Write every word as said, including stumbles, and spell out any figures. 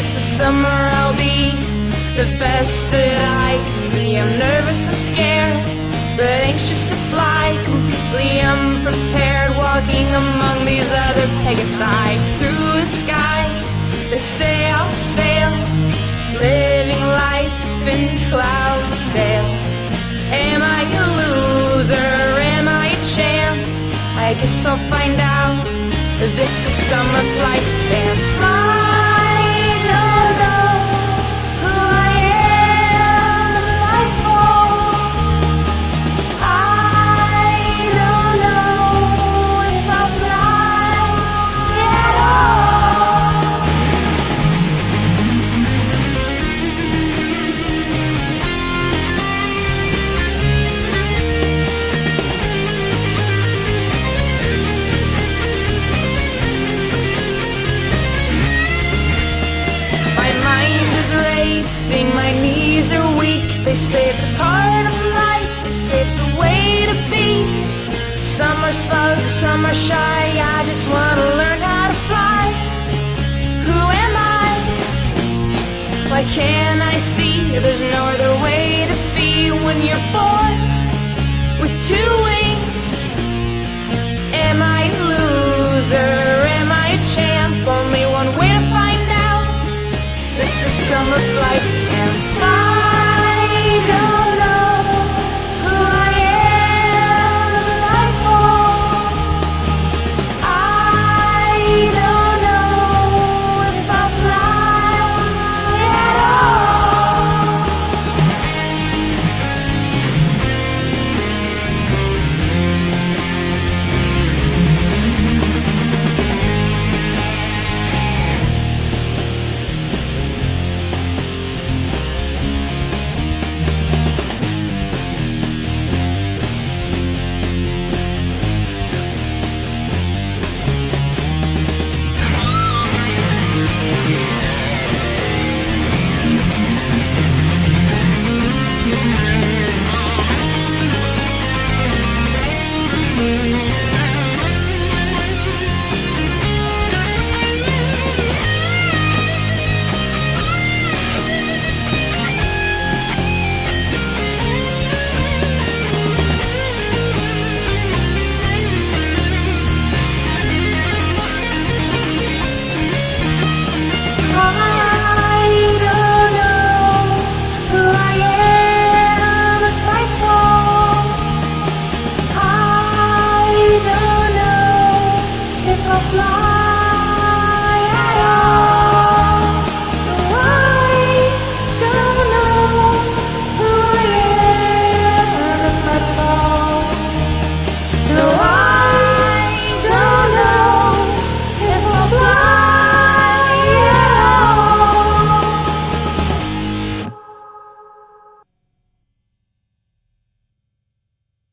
guess this summer I'll be the best that I can be. I'm nervous, I'm scared, but anxious to fly, completely unprepared, walking among these other Pegasi. Through the sky, they say I'll sail, living life in clouds sail. Am I a loser, am I a champ? I guess I'll find out that this is summer flight camp. I don't know who I am if I fall. I don't know if I'll fly at all. My mind is racing, my knees are weak. They say it's a part of life, they say it's the way to be. Some are smug, some are shy, I just wanna learn how to fly. Who am I? Why can't I see there's no other way to be when you're born?